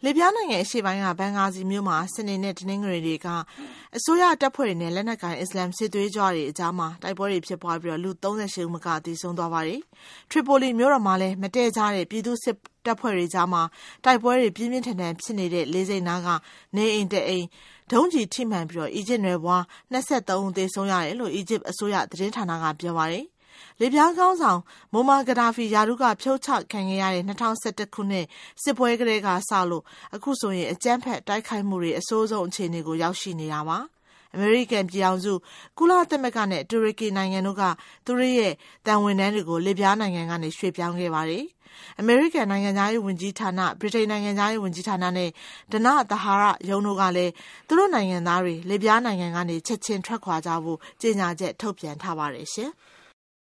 လစ်ဗျားနိုင်ငံအရှေ့ပိုင်းကဘန်ဂါဇီမြို့မှာစနေနဲ့တနင်္ဂနွေတွေကအစိုးရတပ်ဖွဲ့တွေနဲ့လက်နက်ကိုင်အစ္စလာမ်စစ်သွေးကြွတွေအကြားမှာတိုက်ပွဲတွေဖြစ်ပွားပြီးလူ38ဦးမကသေဆုံးသွားပါတယ်။ထရီပိုလီမြို့တော်မှာလည်းမတည့်ကြတဲ့ပြည်သူစစ်တပ်ဖွဲ့တွေကြားမှာတိုက်ပွဲတွေပြင်းပြင်းထန်ထန်ဖြစ်နေတဲ့လေးစိတ်နားကနေအိမ်တအိမ်ဒုံးကျည်ထိမှန်ပြီးအီဂျစ်နယ်ပွား23ဦးသေဆုံးရတယ်လို့အီဂျစ်အစိုးရသတင်းဌာနကပြောပါတယ်။လစ်ဗျားခေါင်းဆောင်မိုမာဂဒါဖီယာရုကဖြုတ်ချခံခဲ့ရတဲ့2011ခုနှစ်စစ်ပွဲကလေးကစလို့အခုဆိုရင်အကြမ်းဖက်တိုက်ခိုက်မှုတွေအဆိုးဆုံးအခြေအနေကိုရောက်ရှိနေတာပါ။အမေရိကန်ပြည်ထောင်စုကုလသမဂ္ဂနဲ့တူရကီနိုင်ငံတို့ကသူတို့ရဲ့တန်ဝန်ထမ်းတွေကိုလစ်ဗျားနိုင်ငံကနေရွှေ့ပြောင်းခဲ့ပါတယ်။အမေရိကန်နိုင်ငံသားရေးဝန်ကြီးဌာနဗြိတိန်နိုင်ငံသားရေးဝန်ကြီးဌာနနဲ့ဒနသဟာရရုံးတို့ကလည်းသူတို့နိုင်ငံသားတွေလစ်ဗျားနိုင်ငံကနေချက်ချင်းထွက်ခွာကြဖို့ကြေညာချက်ထုတ်ပြန်ထားပါတယ်ရှင်။